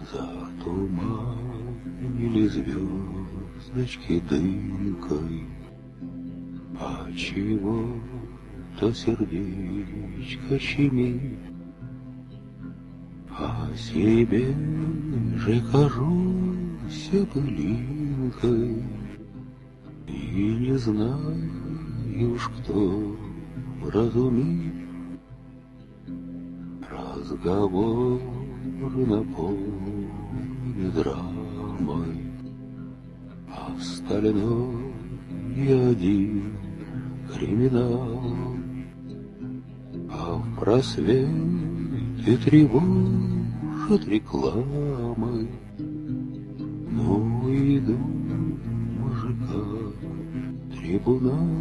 Затуманили звездочки дымкой, а чего-то сердечко щемит. А себе же кажусь пылинкой, и не знаю уж, кто разумеет. Разговор наполнен драмой, остальное один криминал. А в просвете тревожат рекламы. Ну, иду, мужика, трибунал.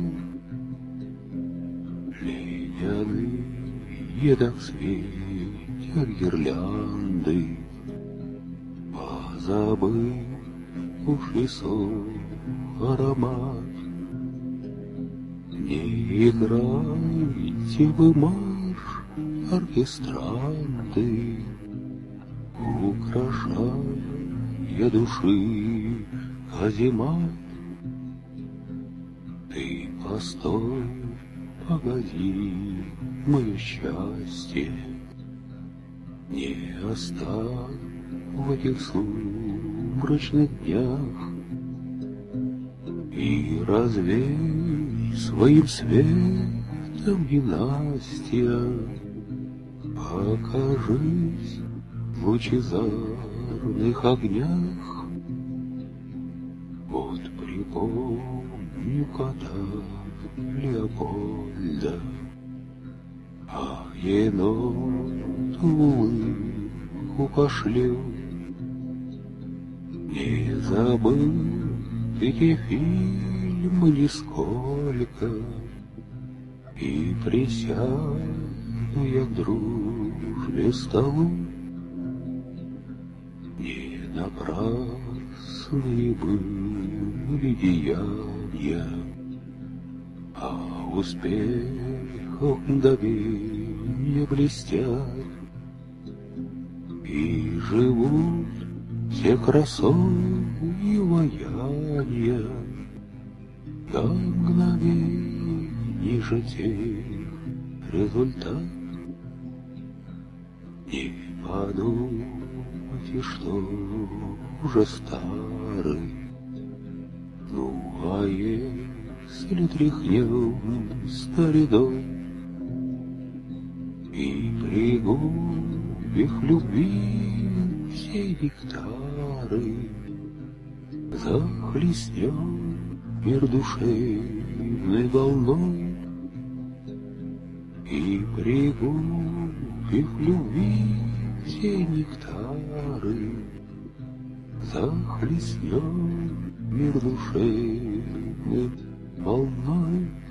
Ледяные так светят гирлянды, позабыв уж и сон аромат. Не играйте вы марш, оркестранты, украшая души каземат. Ты постой, погоди, мое счастье, не оставь в этих сумрачных днях, и развей своим светом ненастья. Покажись в лучезарных огнях. Вот припомню кота Леопольда, а еноту улыбку пошлю. Не забыты фильмы нисколько, и присяду я к дружбе столу. Не напрасны были деяния, а успехом мгновенья блестят, и живут все красоты и ваяния, как мгновенье же тех результат. Не подумайте, что уже старый, ну а если тряхнем старидой и пригубив любви все нектары, захлестнем мир душевной волной, и пригубив любви все нектары, захлестнем мир душевной волной.